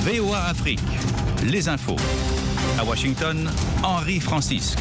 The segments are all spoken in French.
VOA Afrique, les infos. À Washington, Henri Francisque.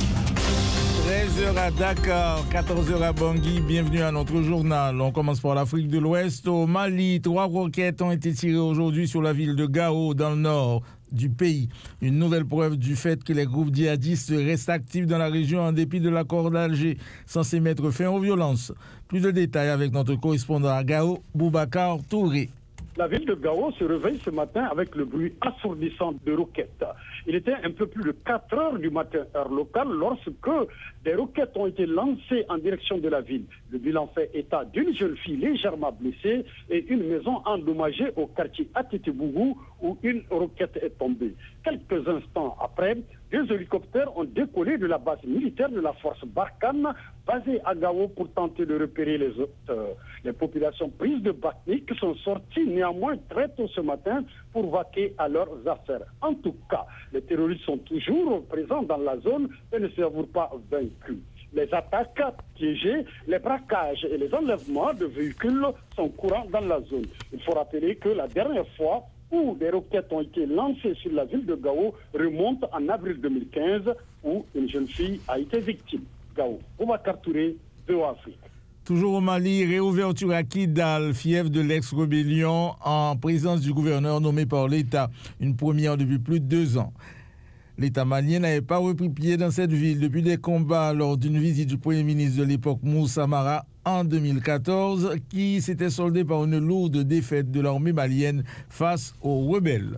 13h à Dakar, 14h à Bangui, bienvenue à notre journal. On commence par l'Afrique de l'Ouest. Au Mali, 3 roquettes ont été tirées aujourd'hui sur la ville de Gao, dans le nord du pays. Une nouvelle preuve du fait que les groupes djihadistes restent actifs dans la région en dépit de l'accord d'Alger, censé mettre fin aux violences. Plus de détails avec notre correspondant à Gao, Boubacar Touré. La ville de Gao se réveille ce matin avec le bruit assourdissant de roquettes. Il était un peu plus de 4 heures du matin, heure locale, lorsque des roquettes ont été lancées en direction de la ville. Le bilan fait état d'une jeune fille légèrement blessée et une maison endommagée au quartier Atitebougou où une roquette est tombée. Quelques instants après, 2 hélicoptères ont décollé de la base militaire de la force Barkhane, basée à Gao pour tenter de repérer les auteurs. Les populations prises de Batnik sont sorties néanmoins très tôt ce matin pour vaquer à leurs affaires. En tout cas, les terroristes sont toujours présents dans la zone et ne s'avouent pas vaincus. Les attaques piégées, les braquages et les enlèvements de véhicules sont courants dans la zone. Il faut rappeler que la dernière fois où des roquettes ont été lancées sur la ville de Gao remonte en avril 2015 où une jeune fille a été victime. Gao, Boubacar Touré, VOA Afrique. Toujours au Mali, réouverture à Kidal, fief de l'ex-rébellion, en présence du gouverneur nommé par l'État, une première depuis plus de 2 ans. L'État malien n'avait pas repris pied dans cette ville depuis des combats lors d'une visite du Premier ministre de l'époque, Moussa Mara, en 2014, qui s'était soldée par une lourde défaite de l'armée malienne face aux rebelles.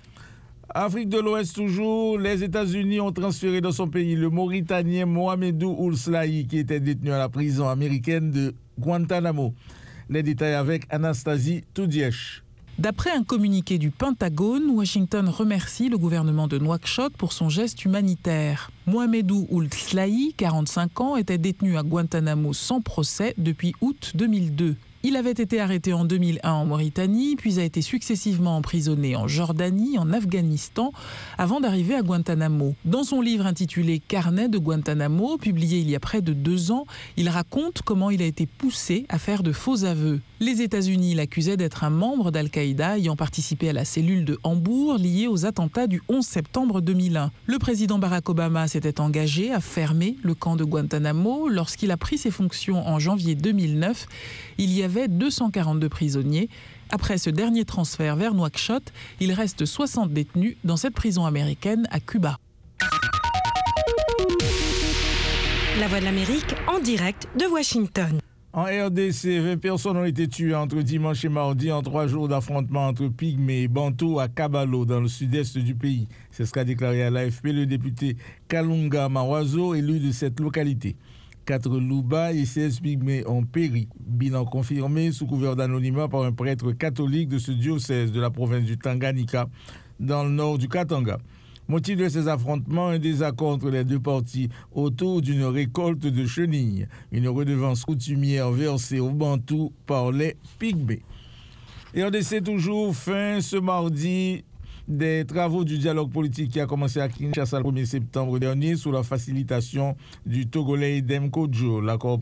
Afrique de l'Ouest toujours, les États-Unis ont transféré dans son pays le Mauritanien Mohamedou Ould-Slahi qui était détenu à la prison américaine de Guantanamo. Les détails avec Anastasie Toudièche. D'après un communiqué du Pentagone, Washington remercie le gouvernement de Nouakchott pour son geste humanitaire. Mohamedou Ould-Slahi, 45 ans, était détenu à Guantanamo sans procès depuis août 2002. Il avait été arrêté en 2001 en Mauritanie, puis a été successivement emprisonné en Jordanie, en Afghanistan, avant d'arriver à Guantanamo. Dans son livre intitulé « Carnet de Guantanamo », publié il y a près de 2 ans, il raconte comment il a été poussé à faire de faux aveux. Les États-Unis l'accusaient d'être un membre d'Al-Qaïda ayant participé à la cellule de Hambourg liée aux attentats du 11 septembre 2001. Le président Barack Obama s'était engagé à fermer le camp de Guantanamo. Lorsqu'il a pris ses fonctions en janvier 2009, il y avait 242 prisonniers. Après ce dernier transfert vers Nouakchott, il reste 60 détenus dans cette prison américaine à Cuba. La Voix de l'Amérique en direct de Washington. En RDC, 20 personnes ont été tuées entre dimanche et mardi en 3 jours d'affrontement entre Pygmées et Bantous à Kabalo, dans le sud-est du pays. C'est ce qu'a déclaré à l'AFP le député Kalunga Mawazo, élu de cette localité. 4 Louba et 16 Pygmées ont péri. Bilan confirmé sous couvert d'anonymat par un prêtre catholique de ce diocèse de la province du Tanganyika, dans le nord du Katanga. Motif de ces affrontements, un désaccord entre les 2 parties autour d'une récolte de chenilles, une redevance coutumière versée aux Bantous par les Pygmées. Et on décide toujours fin ce mardi des travaux du dialogue politique qui a commencé à Kinshasa le 1er septembre dernier sous la facilitation du Togolais Dem Kodjo. L'accord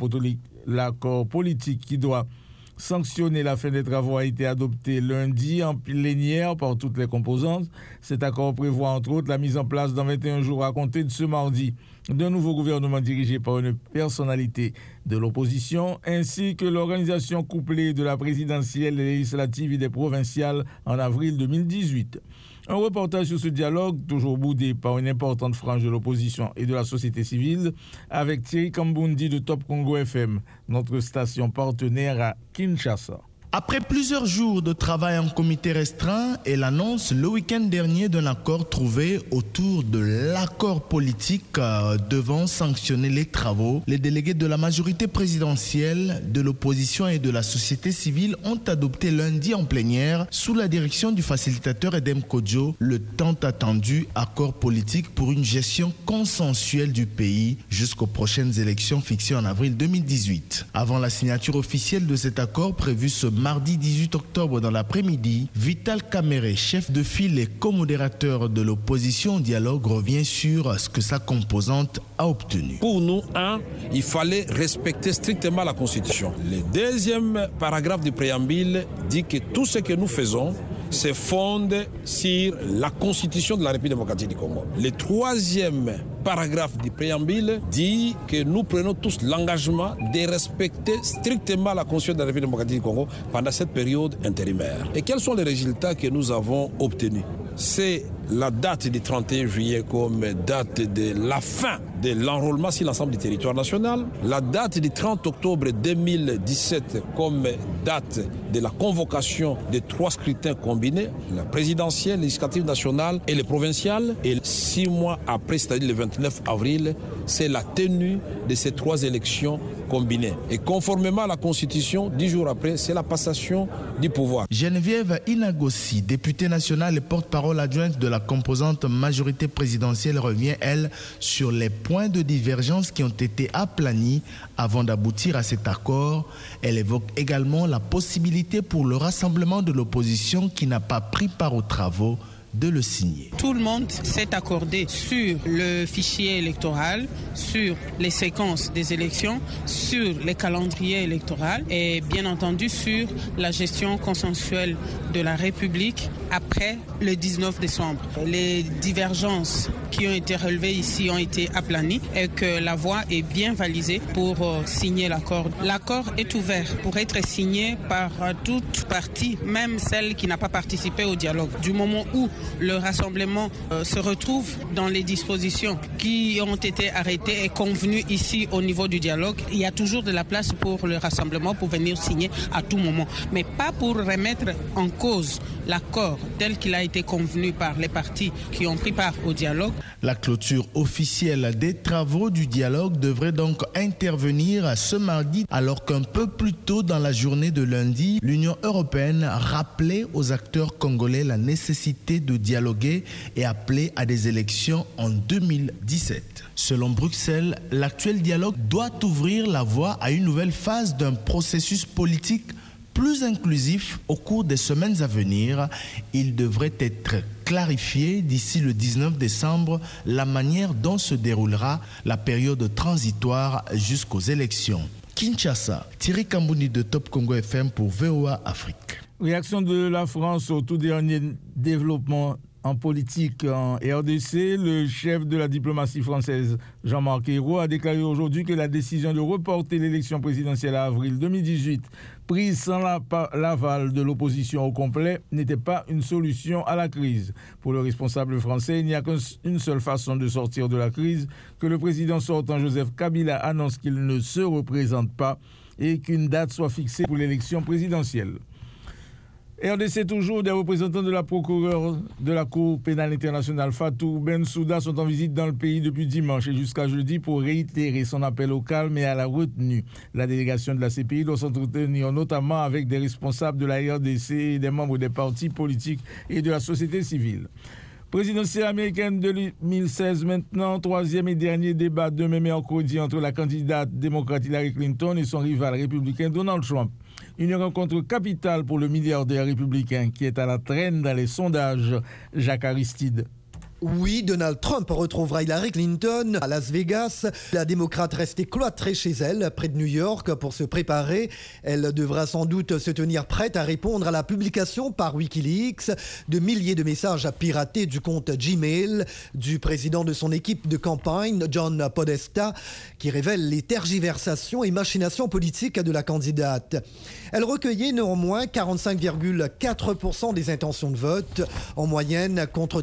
politique qui doit sanctionner la fin des travaux a été adopté lundi en plénière par toutes les composantes. Cet accord prévoit entre autres la mise en place dans 21 jours à compter de ce mardi d'un nouveau gouvernement dirigé par une personnalité de l'opposition ainsi que l'organisation couplée de la présidentielle, des législatives et des provinciales en avril 2018. Un reportage sur ce dialogue, toujours boudé par une importante frange de l'opposition et de la société civile, avec Thierry Kambundi de Top Congo FM, notre station partenaire à Kinshasa. Après plusieurs jours de travail en comité restreint et l'annonce le week-end dernier d'un accord trouvé autour de l'accord politique devant sanctionner les travaux, les délégués de la majorité présidentielle, de l'opposition et de la société civile ont adopté lundi en plénière, sous la direction du facilitateur Edem Kodjo, le tant attendu accord politique pour une gestion consensuelle du pays jusqu'aux prochaines élections fixées en avril 2018. Avant la signature officielle de cet accord prévu ce mardi 18 octobre dans l'après-midi, Vital Kamere, chef de file et co-modérateur de l'opposition au dialogue, revient sur ce que sa composante a obtenu. Pour nous, il fallait respecter strictement la Constitution. Le 2e paragraphe du préambule dit que tout ce que nous faisons se fonde sur la Constitution de la République démocratique du Congo. Le 3e paragraphe du préambule dit que nous prenons tous l'engagement de respecter strictement la Constitution de la République démocratique du Congo pendant cette période intérimaire. Et quels sont les résultats que nous avons obtenus? C'est la date du 31 juillet comme date de la fin de l'enrôlement sur l'ensemble du territoire national, la date du 30 octobre 2017 comme date de la convocation de 3 scrutins combinés, la présidentielle, législative nationale et le provincial. Et 6 mois après, c'est-à-dire le 29 avril, c'est la tenue de ces 3 élections combinées. Et conformément à la Constitution, 10 jours après, c'est la passation du pouvoir. Geneviève Inagossi, députée nationale et porte-parole adjointe de la composante majorité présidentielle, revient, elle, sur les points de divergence qui ont été aplanis avant d'aboutir à cet accord. Elle évoque également la possibilité pour le rassemblement de l'opposition qui n'a pas pris part aux travaux de le signer. Tout le monde s'est accordé sur le fichier électoral, sur les séquences des élections, sur les calendriers électoraux et bien entendu sur la gestion consensuelle de la République après le 19 décembre. Les divergences qui ont été relevées ici ont été aplanies et que la voie est bien validée pour signer l'accord. L'accord est ouvert pour être signé par toute partie, même celle qui n'a pas participé au dialogue. Du moment où le rassemblement se retrouve dans les dispositions qui ont été arrêtées et convenues ici au niveau du dialogue, il y a toujours de la place pour le rassemblement pour venir signer à tout moment, mais pas pour remettre en cause l'accord tel qu'il a été convenu par les partis qui ont pris part au dialogue. La clôture officielle des travaux du dialogue devrait donc intervenir ce mardi, alors qu'un peu plus tôt dans la journée de lundi, l'Union européenne rappelait aux acteurs congolais la nécessité de dialoguer et appelait à des élections en 2017. Selon Bruxelles, l'actuel dialogue doit ouvrir la voie à une nouvelle phase d'un processus politique plus inclusif au cours des semaines à venir. Il devrait être clarifié d'ici le 19 décembre la manière dont se déroulera la période transitoire jusqu'aux élections. Kinshasa, Thierry Kambouni de Top Congo FM pour VOA Afrique. Réaction de la France au tout dernier développement en politique en RDC. Le chef de la diplomatie française, Jean-Marc Ayrault, a déclaré aujourd'hui que la décision de reporter l'élection présidentielle à avril 2018, prise sans l'aval de l'opposition au complet, n'était pas une solution à la crise. Pour le responsable français, il n'y a qu'une seule façon de sortir de la crise, que le président sortant Joseph Kabila annonce qu'il ne se représente pas et qu'une date soit fixée pour l'élection présidentielle. RDC toujours, des représentants de la procureure de la Cour pénale internationale Fatou Bensouda sont en visite dans le pays depuis dimanche et jusqu'à jeudi pour réitérer son appel au calme et à la retenue. La délégation de la CPI doit s'entretenir notamment avec des responsables de la RDC et des membres des partis politiques et de la société civile. Présidentielle américaine 2016 maintenant, 3e et dernier débat demain mercredi entre la candidate démocrate Hillary Clinton et son rival républicain Donald Trump. Une rencontre capitale pour le milliardaire républicain qui est à la traîne dans les sondages. Jacques Aristide. Oui, Donald Trump retrouvera Hillary Clinton à Las Vegas. La démocrate reste cloîtrée chez elle, près de New York, pour se préparer. Elle devra sans doute se tenir prête à répondre à la publication par Wikileaks de milliers de messages piratés du compte Gmail du président de son équipe de campagne, John Podesta, qui révèle les tergiversations et machinations politiques de la candidate. Elle recueillait néanmoins 45,4% des intentions de vote, en moyenne contre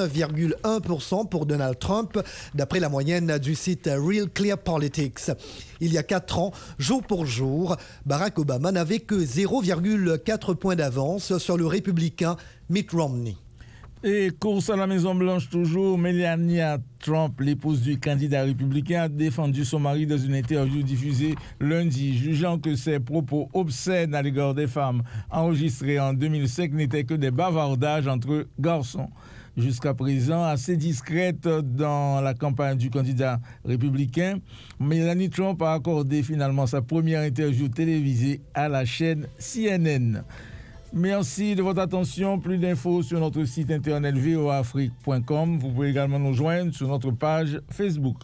39,1% pour Donald Trump, d'après la moyenne du site Real Clear Politics. Il y a 4 ans, jour pour jour, Barack Obama n'avait que 0,4 points d'avance sur le républicain Mitt Romney. Et course à la Maison-Blanche toujours, Melania Trump, l'épouse du candidat républicain, a défendu son mari dans une interview diffusée lundi, jugeant que ses propos obscènes à l'égard des femmes enregistrés en 2005 n'étaient que des bavardages entre garçons. Jusqu'à présent, assez discrète dans la campagne du candidat républicain, Melania Trump a accordé finalement sa première interview télévisée à la chaîne CNN. Merci de votre attention. Plus d'infos sur notre site internet voaafrique.com. Vous pouvez également nous joindre sur notre page Facebook.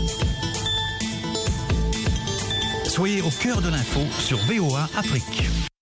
Soyez au cœur de l'info sur VOA Afrique.